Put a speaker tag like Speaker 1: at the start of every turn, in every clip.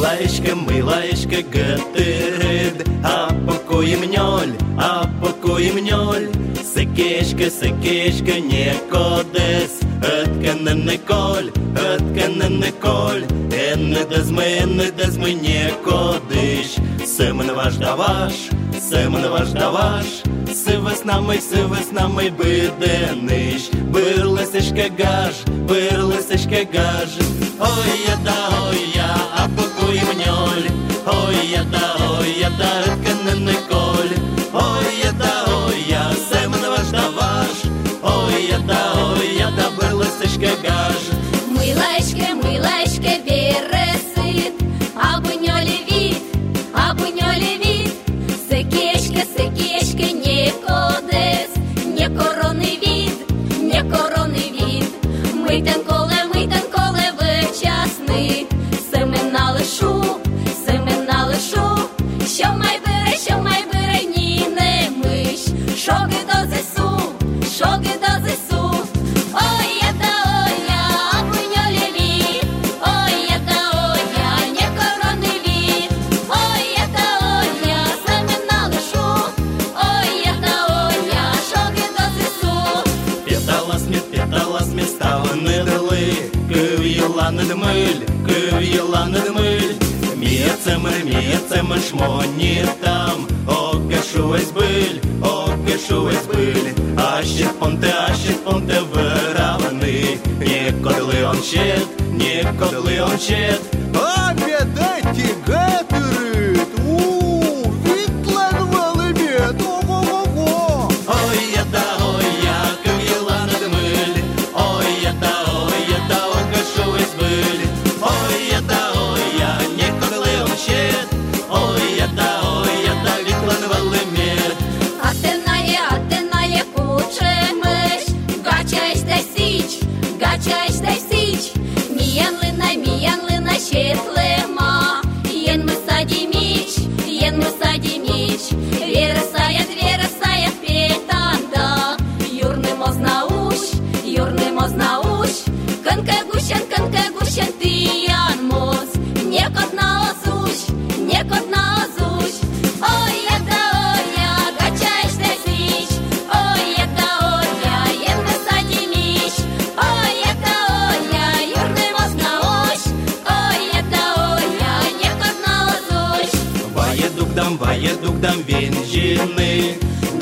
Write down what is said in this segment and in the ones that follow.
Speaker 1: Милаєшка, гатирид, а покої мноль, секешка, не кодес, откана не коль, не дезми, не кодиш, семен ваш даваш, сиве з нами бидениш, бирлесешка гаж, ой я, а покої мноль, ой я, откана не коль, ой я, семен ваш даваш, ой я, бирлесешка гаж.
Speaker 2: Милаєшка, бересит, а буньолі від, секешка, не кодес, не корони від, митен коле вчасний, семена лишу, що май бере, ні не миш, шоги до ЗСУ, ой я, а буньолі від, ой я, не корони від, ой я, семена лишу, ой я, шоги до ЗСУ.
Speaker 1: П'яталас стала не дали, кив'їла над миль, мієцеме шмоні там, окешувась биль, а ще понте виравни, не кодли он щет,
Speaker 3: А бедайте гатырит, витлан валымет, ого-го-го.
Speaker 1: ой я, кив'їла над миль, ой я, окешувась биль, ой я, не кодли он щет, ой я, вітлан валимет.
Speaker 2: Атенає кучемеш, гачаєш та січ, міян лина щетлема, єн ми саді міч, віра саят петанда, юрнемо знауш, канка гущен тиян моз, не кот на озуш, ой я, гачаєш та січ, ой я, єн ми саді міч, ой я, юрнемо знауш, ой я, не кот на озуш.
Speaker 1: Ває дугдам вінжини,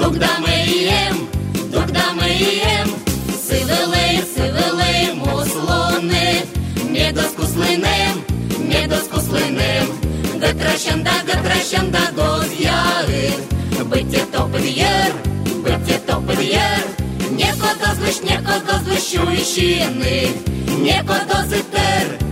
Speaker 1: дугдами єм, сивилей муслони, не доскуслинем, гатращанда гоз'яги, биттє то під'єр, не кодозлищуйщини, не кодозитер,